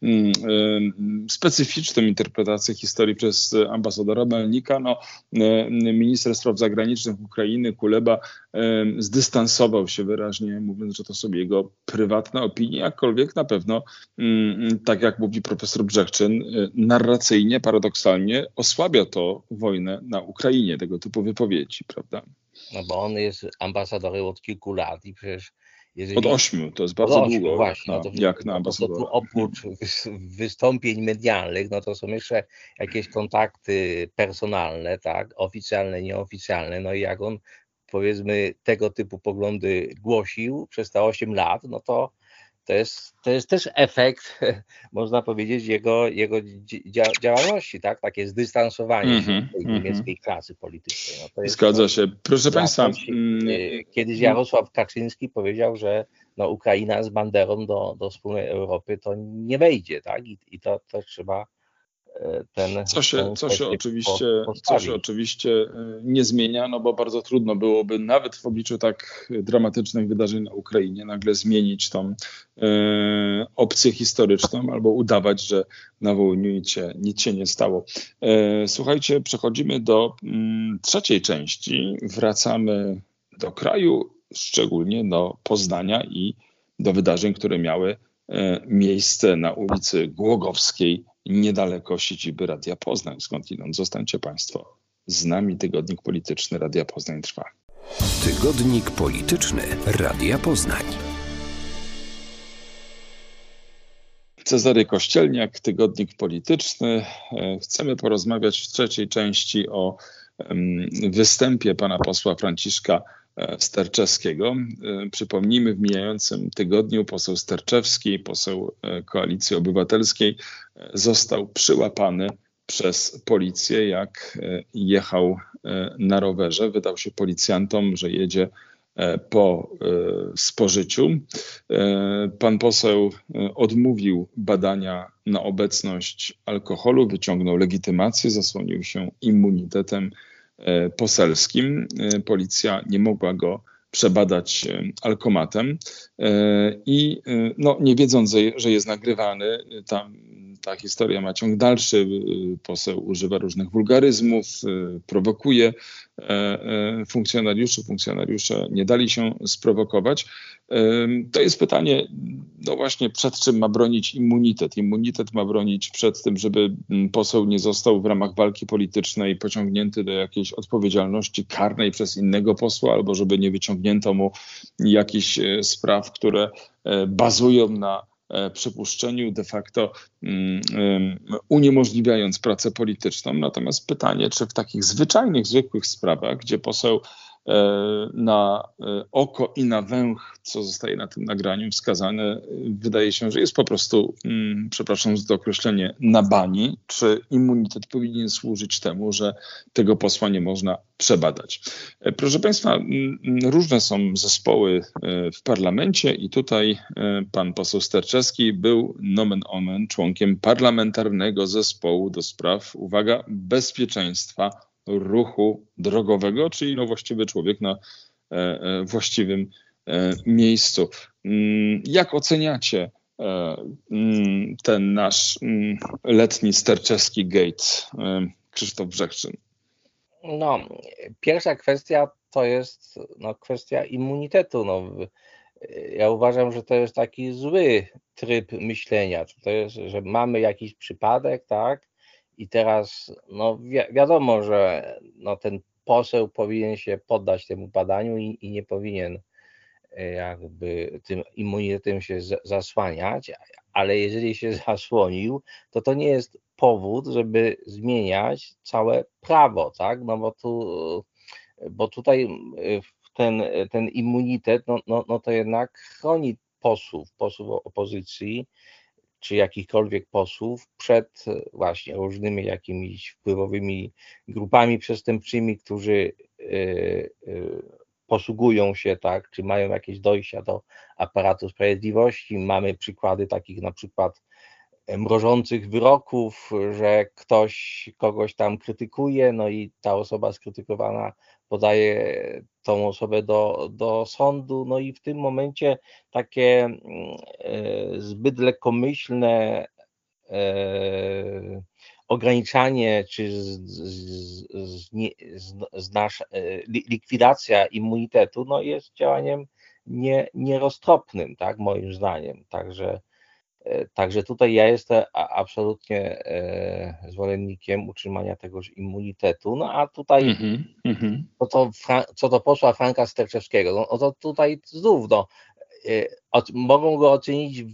specyficzną interpretację historii przez ambasadora Melnika. No, minister spraw zagranicznych Ukrainy Kuleba zdystansował się wyraźnie, mówiąc, że to są jego prywatne opinie, jakkolwiek na pewno, tak jak mówi profesor Brzechczyn, narracyjnie, paradoksalnie osłabia to wojnę na Ukrainie, tego typu wypowiedzi, prawda? No bo on jest ambasadorem od kilku lat i przecież Od 8, to jest bardzo długo, właśnie, jak na ambasadora. Oprócz wystąpień medialnych, no to są jeszcze jakieś kontakty personalne, tak, oficjalne, nieoficjalne, no i jak on, powiedzmy, tego typu poglądy głosił przez te 8 lat, no to jest też efekt, można powiedzieć, jego działalności, tak? Takie zdystansowanie się od tej niemieckiej klasy politycznej. No to jest Zgadza się. Proszę Państwa. Kiedyś Jarosław Kaczyński powiedział, że no, Ukraina z Banderą do wspólnej Europy to nie wejdzie, tak? I to trzeba Co się oczywiście nie zmienia, no bo bardzo trudno byłoby nawet w obliczu tak dramatycznych wydarzeń na Ukrainie nagle zmienić tą opcję historyczną albo udawać, że na wojnie nic się nie stało. Słuchajcie, przechodzimy do trzeciej części. Wracamy do kraju, szczególnie do Poznania i do wydarzeń, które miały miejsce na ulicy Głogowskiej, niedaleko siedziby Radia Poznań. Skądinąd zostańcie Państwo z nami. Tygodnik Polityczny Radia Poznań trwa. Tygodnik Polityczny Radia Poznań. Cezary Kościelniak, Tygodnik Polityczny. Chcemy porozmawiać w trzeciej części o występie pana posła Franciszka Sterczewskiego. Przypomnijmy, w mijającym tygodniu poseł Sterczewski, poseł Koalicji Obywatelskiej, został przyłapany przez policję, jak jechał na rowerze. Wydał się policjantom, że jedzie po spożyciu. Pan poseł odmówił badania na obecność alkoholu, wyciągnął legitymację, zasłonił się immunitetem poselskim. Policja nie mogła go przebadać alkomatem i no, nie wiedząc, że jest nagrywany, ta historia ma ciąg dalszy. Poseł używa różnych wulgaryzmów, prowokuje funkcjonariusze nie dali się sprowokować. To jest pytanie, no właśnie, przed czym ma bronić immunitet. Immunitet ma bronić przed tym, żeby poseł nie został w ramach walki politycznej pociągnięty do jakiejś odpowiedzialności karnej przez innego posła, albo żeby nie wyciągnięto mu jakichś spraw, które bazują na przypuszczeniu, de facto uniemożliwiając pracę polityczną. Natomiast pytanie, czy w takich zwyczajnych, zwykłych sprawach, gdzie poseł na oko i na węch, co zostaje na tym nagraniu wskazane, wydaje się, że jest po prostu, przepraszam za to określenie, na bani, czy immunitet powinien służyć temu, że tego posła nie można przebadać. Proszę Państwa, różne są zespoły w parlamencie i tutaj pan poseł Sterczewski był nomen omen członkiem parlamentarnego zespołu do spraw, uwaga, bezpieczeństwa ruchu drogowego, czyli no właściwy człowiek na właściwym miejscu. Jak oceniacie ten nasz letni Sterczewski Gate, Krzysztof Brzechczyn? No, pierwsza kwestia to jest kwestia immunitetu. Ja uważam, że to jest taki zły tryb myślenia. To jest, że mamy jakiś przypadek, tak? I teraz wiadomo, że ten poseł powinien się poddać temu badaniu i nie powinien jakby tym immunitetem się zasłaniać, ale jeżeli się zasłonił, to nie jest powód, żeby zmieniać całe prawo, tak? Bo tutaj ten immunitet, to jednak chroni posłów opozycji, czy jakichkolwiek posłów przed właśnie różnymi jakimiś wpływowymi grupami przestępczymi, którzy posługują się, tak, czy mają jakieś dojścia do aparatu sprawiedliwości. Mamy przykłady takich na przykład mrożących wyroków, że ktoś kogoś tam krytykuje, i ta osoba skrytykowana podaje tą osobę do sądu, i w tym momencie takie zbyt lekkomyślne ograniczanie czy likwidacja immunitetu jest działaniem nieroztropnym, tak, moim zdaniem. Także tutaj ja jestem absolutnie zwolennikiem utrzymania tegoż immunitetu. A tutaj co do posła Franka Sterczewskiego, to tutaj znów mogą go ocenić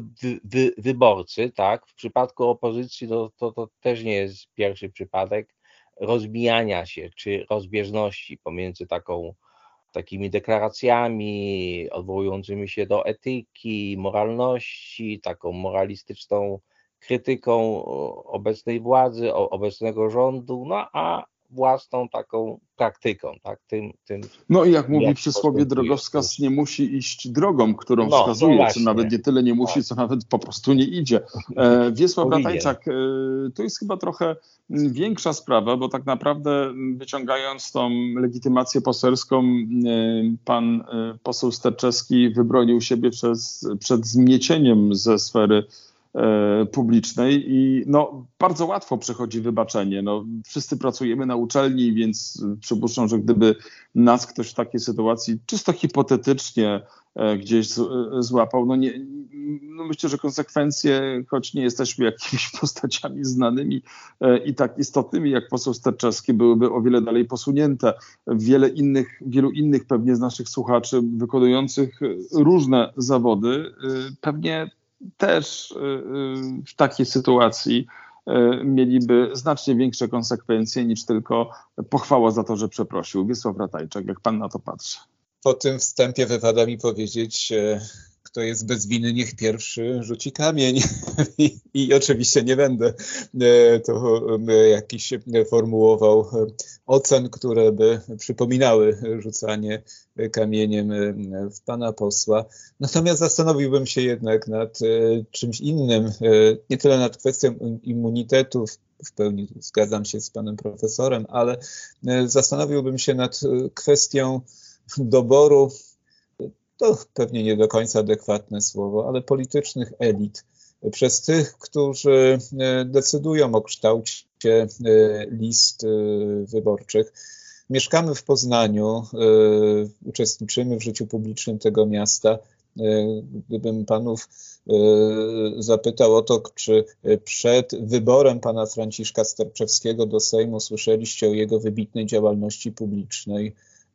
wyborcy, tak? W przypadku opozycji to też nie jest pierwszy przypadek rozbijania się czy rozbieżności pomiędzy takimi deklaracjami odwołującymi się do etyki, moralności, taką moralistyczną krytyką obecnej władzy, obecnego rządu, no a własną taką praktyką, tak? No i jak mówi przysłowie, drogowskaz nie musi iść drogą, którą wskazuje, co nawet nie tyle nie musi, co nawet po prostu nie idzie. Wiesław Ratajczak, to jest chyba trochę większa sprawa, bo tak naprawdę wyciągając tą legitymację poselską, pan poseł Sterczewski wybronił siebie przed zmiecieniem ze sfery publicznej i no, bardzo łatwo przechodzi wybaczenie. No, wszyscy pracujemy na uczelni, więc przypuszczam, że gdyby nas ktoś w takiej sytuacji czysto hipotetycznie gdzieś złapał, no myślę, że konsekwencje, choć nie jesteśmy jakimiś postaciami znanymi i tak istotnymi jak poseł Sterczewski, byłyby o wiele dalej posunięte. Wielu innych pewnie z naszych słuchaczy wykonujących różne zawody pewnie też w takiej sytuacji mieliby znacznie większe konsekwencje niż tylko pochwała za to, że przeprosił. Wiesław Ratajczak, jak pan na to patrzy? Po tym wstępie wypada mi powiedzieć, kto jest bez winy, niech pierwszy rzuci kamień. I oczywiście nie będę to jakiś formułował ocen, które by przypominały rzucanie kamieniem w pana posła. Natomiast zastanowiłbym się jednak nad czymś innym, nie tyle nad kwestią immunitetów, w pełni zgadzam się z panem profesorem, ale zastanowiłbym się nad kwestią doboru, to pewnie nie do końca adekwatne słowo, ale politycznych elit przez tych, którzy decydują o kształcie list wyborczych. Mieszkamy w Poznaniu, uczestniczymy w życiu publicznym tego miasta. Gdybym panów zapytał o to, czy przed wyborem pana Franciszka Sterczewskiego do Sejmu słyszeliście o jego wybitnej działalności publicznej,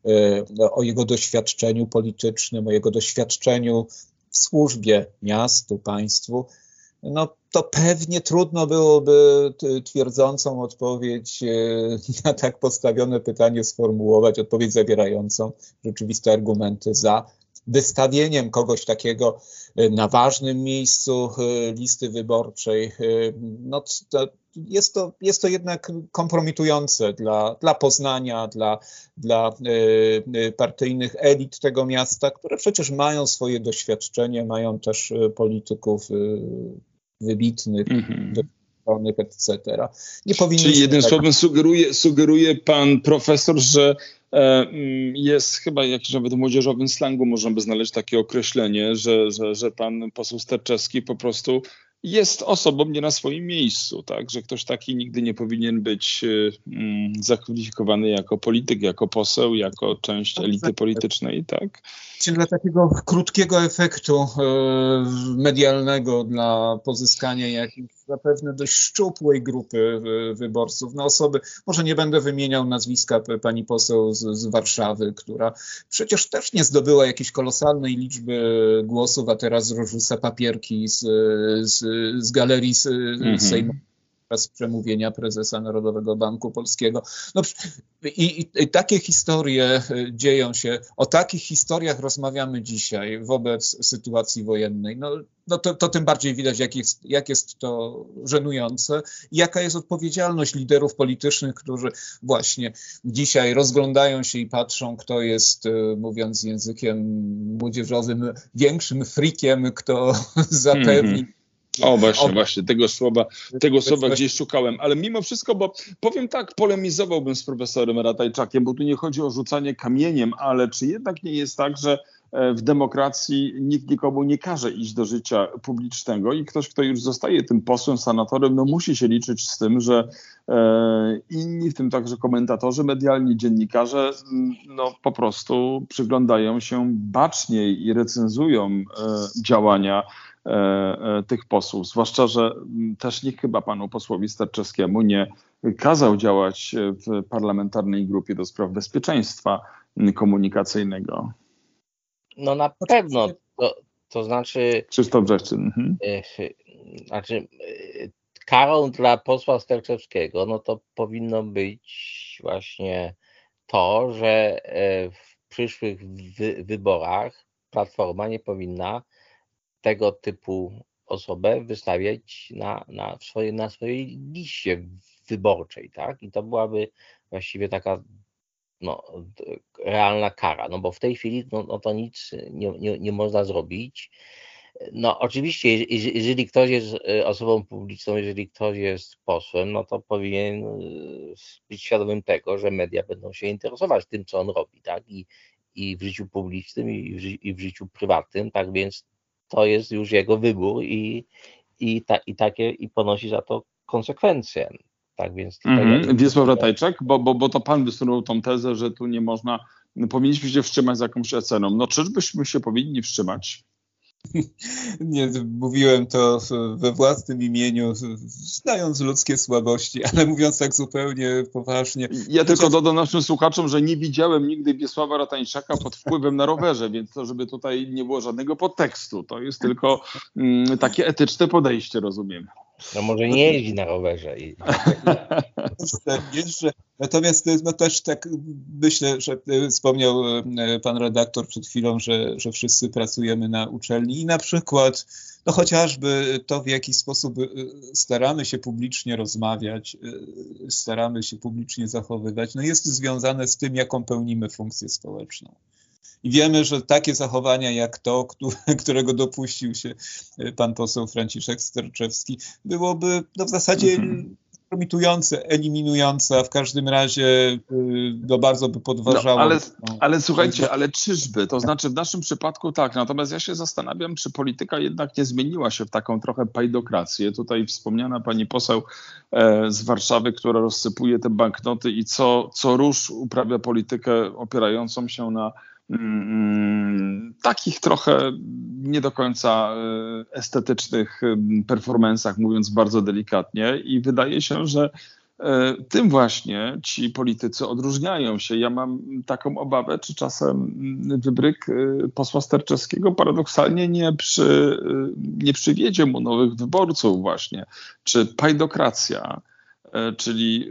o jego doświadczeniu politycznym, o jego doświadczeniu w służbie miastu, państwu, no to pewnie trudno byłoby twierdzącą odpowiedź na tak postawione pytanie sformułować, odpowiedź zawierającą rzeczywiste argumenty za wystawieniem kogoś takiego na ważnym miejscu listy wyborczej. No, jest to jednak kompromitujące dla Poznania, dla partyjnych elit tego miasta, które przecież mają swoje doświadczenie, mają też polityków wybitnych, etc. Nie powinni. Czyli jednym słowem sugeruje pan profesor, że jest chyba jakiś nawet w młodzieżowym slangu można by znaleźć takie określenie, że pan poseł Sterczewski po prostu jest osobą nie na swoim miejscu, tak? Że ktoś taki nigdy nie powinien być zakwalifikowany jako polityk, jako poseł, jako część elity politycznej, tak? Dla takiego krótkiego efektu medialnego, dla pozyskania jakiejś zapewne dość szczupłej grupy wyborców, no osoby, może nie będę wymieniał nazwiska pani poseł z Warszawy, która przecież też nie zdobyła jakiejś kolosalnej liczby głosów, a teraz rozrzuca papierki z galerii Sejmu z przemówienia prezesa Narodowego Banku Polskiego. No, i takie historie dzieją się. O takich historiach rozmawiamy dzisiaj wobec sytuacji wojennej. No to tym bardziej widać, jak jest to żenujące i jaka jest odpowiedzialność liderów politycznych, którzy właśnie dzisiaj rozglądają się i patrzą, kto jest, mówiąc językiem młodzieżowym, większym frikiem, kto zapewni O, właśnie, tego słowa gdzieś szukałem, ale mimo wszystko, bo powiem tak, polemizowałbym z profesorem Ratajczakiem, bo tu nie chodzi o rzucanie kamieniem, ale czy jednak nie jest tak, że w demokracji nikt nikomu nie każe iść do życia publicznego i ktoś, kto już zostaje tym posłem, senatorem, no musi się liczyć z tym, że inni, w tym także komentatorzy medialni, dziennikarze, no po prostu przyglądają się baczniej i recenzują działania tych posłów. Zwłaszcza, że też nikt chyba panu posłowi Sterczewskiemu nie kazał działać w parlamentarnej grupie do spraw bezpieczeństwa komunikacyjnego. No na pewno To znaczy... Krzysztof Brzechczyn. Znaczy, karą dla posła Sterczewskiego, no to powinno być właśnie to, że w przyszłych wyborach Platforma nie powinna tego typu osobę wystawiać na swojej liście wyborczej, tak? I to byłaby właściwie taka realna kara, no bo w tej chwili no to nic nie można zrobić. No oczywiście, jeżeli ktoś jest osobą publiczną, jeżeli ktoś jest posłem, no to powinien być świadomym tego, że media będą się interesować tym, co on robi, tak? I w życiu publicznym, i w życiu prywatnym, tak więc to jest już jego wybór i ponosi za to konsekwencje. Tak więc tutaj Wiesław Ratajczak, bo to pan wysunął tą tezę, że tu nie można, powinniśmy się wstrzymać z jakąś oceną. No czyżbyśmy się powinni wstrzymać? Nie, mówiłem to we własnym imieniu, znając ludzkie słabości, ale mówiąc tak zupełnie poważnie. Ja tylko dodam naszym słuchaczom, że nie widziałem nigdy Wiesława Ratajczaka pod wpływem na rowerze, więc to, żeby tutaj nie było żadnego podtekstu, to jest tylko takie etyczne podejście, rozumiem. No może nie jeździ na rowerze. Natomiast no też tak myślę, że wspomniał pan redaktor przed chwilą, że wszyscy pracujemy na uczelni i na przykład no chociażby to, w jaki sposób staramy się publicznie rozmawiać, staramy się publicznie zachowywać, no jest związane z tym, jaką pełnimy funkcję społeczną. I wiemy, że takie zachowania jak to, którego dopuścił się pan poseł Franciszek Sterczewski, byłoby no w zasadzie kompromitujące, eliminujące, a w każdym razie bardzo by podważało. Ale słuchajcie, ale czyżby? To znaczy w naszym przypadku tak, natomiast ja się zastanawiam, czy polityka jednak nie zmieniła się w taką trochę pajdokrację. Tutaj wspomniana pani poseł z Warszawy, która rozsypuje te banknoty i co rusz uprawia politykę opierającą się na takich trochę nie do końca estetycznych performansach, mówiąc bardzo delikatnie, i wydaje się, że tym właśnie ci politycy odróżniają się. Ja mam taką obawę, czy czasem wybryk posła Sterczewskiego paradoksalnie nie przywiedzie mu nowych wyborców właśnie, czy pajdokracja, czyli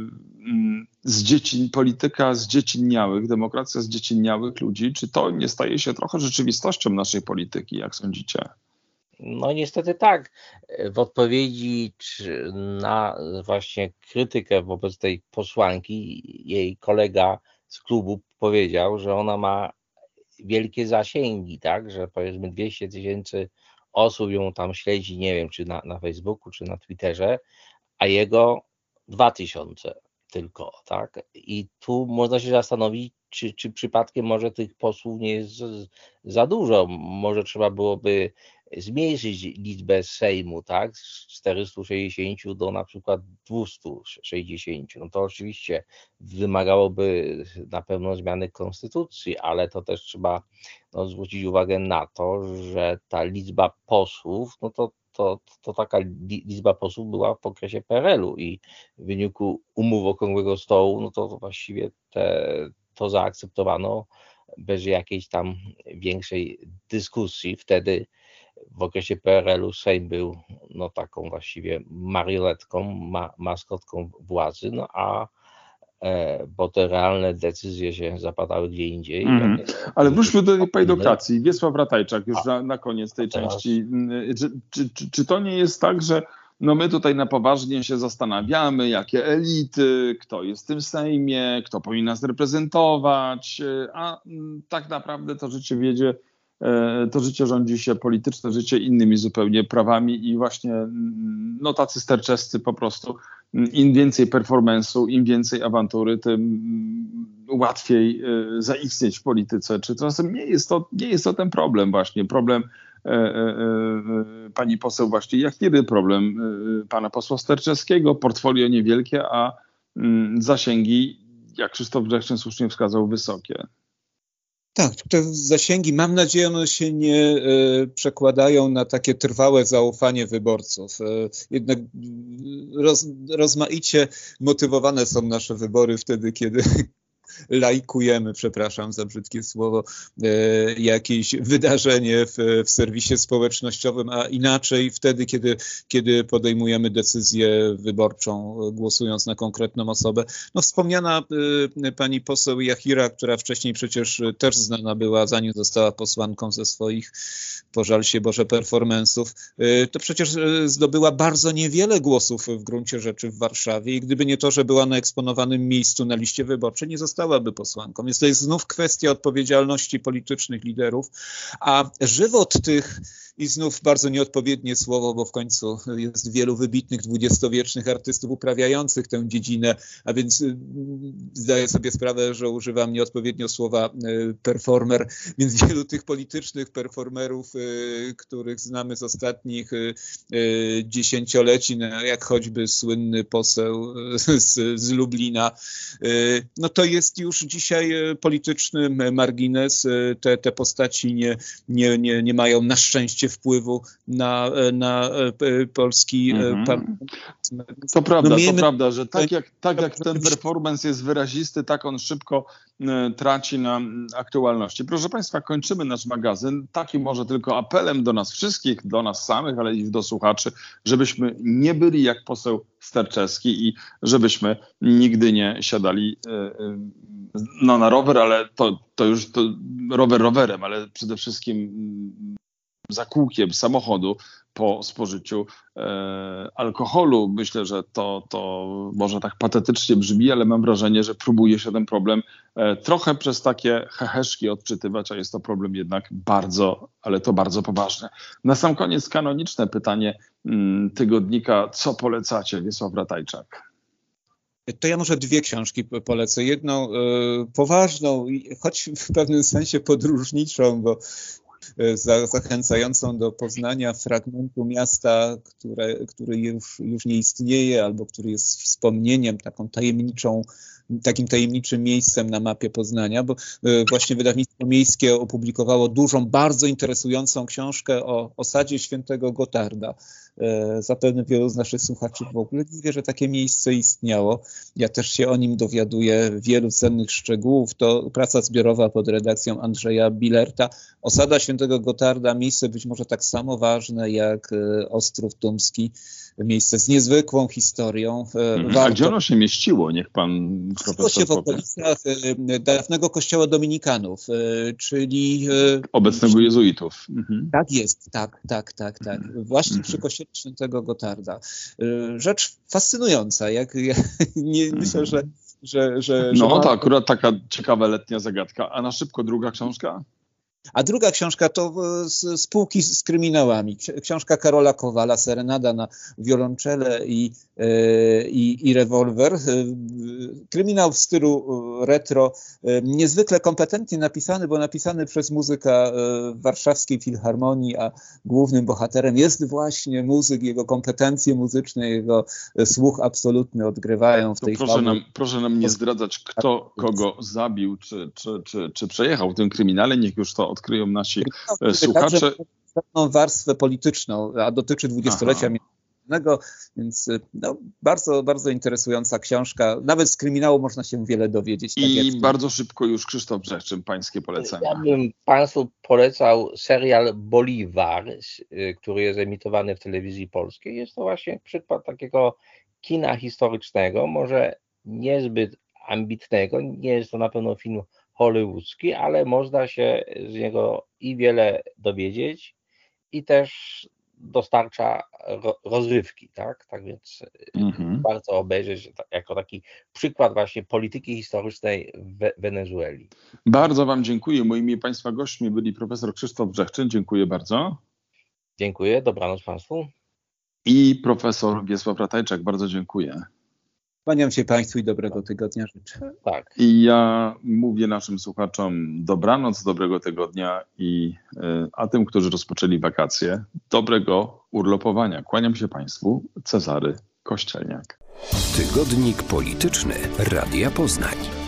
polityka zdziecinniałych, demokracja zdziecinniałych ludzi, czy to nie staje się trochę rzeczywistością naszej polityki, jak sądzicie? No niestety tak. W odpowiedzi na właśnie krytykę wobec tej posłanki, jej kolega z klubu powiedział, że ona ma wielkie zasięgi, tak, że powiedzmy 200 000 osób ją tam śledzi, nie wiem, czy na Facebooku, czy na Twitterze, a jego 2000 tylko, tak? I tu można się zastanowić, czy przypadkiem może tych posłów nie jest za dużo. Może trzeba byłoby zmniejszyć liczbę Sejmu, tak? Z 460 do na przykład 260. No to oczywiście wymagałoby na pewno zmiany konstytucji, ale to też trzeba zwrócić uwagę na to, że ta liczba posłów, no to taka liczba posłów była w okresie PRL-u i w wyniku umów okrągłego stołu, no to właściwie to zaakceptowano bez jakiejś tam większej dyskusji. Wtedy w okresie PRL-u Sejm był no taką właściwie marionetką, maskotką władzy, no bo te realne decyzje się zapadały gdzie indziej. Ale wróćmy do tej pajdokracji. Wiesław Ratajczak już na koniec tej części. Czy to nie jest tak, że no my tutaj na poważnie się zastanawiamy, jakie elity, kto jest w tym Sejmie, kto powinien nas reprezentować, a tak naprawdę to życie rządzi się, polityczne życie, innymi zupełnie prawami i właśnie no tacy sterczewscy po prostu, im więcej performance'u, im więcej awantury, tym łatwiej zaistnieć w polityce. Czy czasem nie jest to ten problem właśnie, problem pani poseł właśnie Jachiry, problem pana posła Sterczewskiego, portfolio niewielkie, a zasięgi, jak Krzysztof Brzechczyn słusznie wskazał, wysokie. Tak, te zasięgi, mam nadzieję, one się nie przekładają na takie trwałe zaufanie wyborców. Jednak rozmaicie motywowane są nasze wybory wtedy, kiedy lajkujemy, przepraszam za brzydkie słowo, jakieś wydarzenie w serwisie społecznościowym, a inaczej wtedy, kiedy podejmujemy decyzję wyborczą, głosując na konkretną osobę. No, wspomniana pani poseł Jachira, która wcześniej przecież też znana była, zanim została posłanką, ze swoich, pożal się Boże, performance'ów, to przecież zdobyła bardzo niewiele głosów w gruncie rzeczy w Warszawie i gdyby nie to, że była na eksponowanym miejscu na liście wyborczej, nie zostałaby posłanką. Więc to jest znów kwestia odpowiedzialności politycznych liderów, a żywot tych, i znów bardzo nieodpowiednie słowo, bo w końcu jest wielu wybitnych dwudziestowiecznych artystów uprawiających tę dziedzinę, a więc zdaję sobie sprawę, że używam nieodpowiednio słowa performer, więc wielu tych politycznych performerów, których znamy z ostatnich dziesięcioleci, jak choćby słynny poseł z Lublina, no to jest już dzisiaj polityczny margines. Te postaci nie mają na szczęście wpływu na polski parlament. To prawda, to prawda, że tak jak ten performance jest wyrazisty, tak on szybko traci na aktualności. Proszę Państwa, kończymy nasz magazyn takim może tylko apelem do nas wszystkich, do nas samych, ale i do słuchaczy, żebyśmy nie byli jak poseł Sterczewski i żebyśmy nigdy nie siadali na rower, ale to już rower rowerem, ale przede wszystkim za kółkiem samochodu po spożyciu alkoholu. Myślę, że to może tak patetycznie brzmi, ale mam wrażenie, że próbuje się ten problem trochę przez takie heheszki odczytywać, a jest to problem jednak bardzo, ale to bardzo poważny. Na sam koniec kanoniczne pytanie tygodnika. Co polecacie, Wiesław Ratajczak? To ja może dwie książki polecę. Jedną poważną, choć w pewnym sensie podróżniczą, bo zachęcającą do poznania fragmentu miasta, który już nie istnieje, albo który jest wspomnieniem, takim tajemniczym miejscem na mapie Poznania, bo właśnie wydawnictwo miejskie opublikowało dużą, bardzo interesującą książkę o osadzie Świętego Gotarda. Zapewne wielu z naszych słuchaczy w ogóle nie wie, że takie miejsce istniało. Ja też się o nim dowiaduję, wielu cennych szczegółów. To praca zbiorowa pod redakcją Andrzeja Bilerta. Osada Świętego Gotarda, miejsce być może tak samo ważne jak Ostrów Tumski, miejsce z niezwykłą historią. A gdzie ono się mieściło? Niech pan profesor się w okolicach dawnego kościoła dominikanów, czyli... obecnego jezuitów. Tak jest, tak. Właśnie przy kościele Świętego Gotarda. Rzecz fascynująca. Myślę, że no to akurat taka ciekawa letnia zagadka. A na szybko druga książka? A druga książka to Spółki z kryminałami. Książka Karola Kowala, Serenada na wiolonczele i rewolwer. Kryminał w stylu retro, niezwykle kompetentnie napisany, bo napisany przez muzyka Warszawskiej Filharmonii, a głównym bohaterem jest właśnie muzyk, jego kompetencje muzyczne, jego słuch absolutny odgrywają w tej chwili. Proszę nam nie zdradzać, kto kogo zabił, czy przejechał w tym kryminale. Niech już to odkryją nasi słuchacze. Pewną warstwę polityczną, a dotyczy dwudziestolecia międzynarodowego, więc bardzo, bardzo interesująca książka. Nawet z kryminału można się wiele dowiedzieć. I bardzo szybko już Krzysztof Brzechczyn, pańskie polecenia. Ja bym Państwu polecał serial Bolivar, który jest emitowany w telewizji polskiej. Jest to właśnie przykład takiego kina historycznego, może niezbyt ambitnego, nie jest to na pewno film hollywoodzki, ale można się z niego i wiele dowiedzieć i też dostarcza rozrywki, tak? Tak więc warto obejrzeć jako taki przykład właśnie polityki historycznej w Wenezueli. Bardzo Wam dziękuję. Moimi i Państwa gośćmi byli profesor Krzysztof Brzechczyn. Dziękuję bardzo. Dziękuję. Dobranoc Państwu. I profesor Wiesław Ratajczak. Bardzo dziękuję. Kłaniam się Państwu i dobrego tygodnia życzę. Tak. I ja mówię naszym słuchaczom dobranoc, dobrego tygodnia a tym, którzy rozpoczęli wakacje, dobrego urlopowania. Kłaniam się Państwu, Cezary Kościelniak. Tygodnik polityczny Radia Poznań.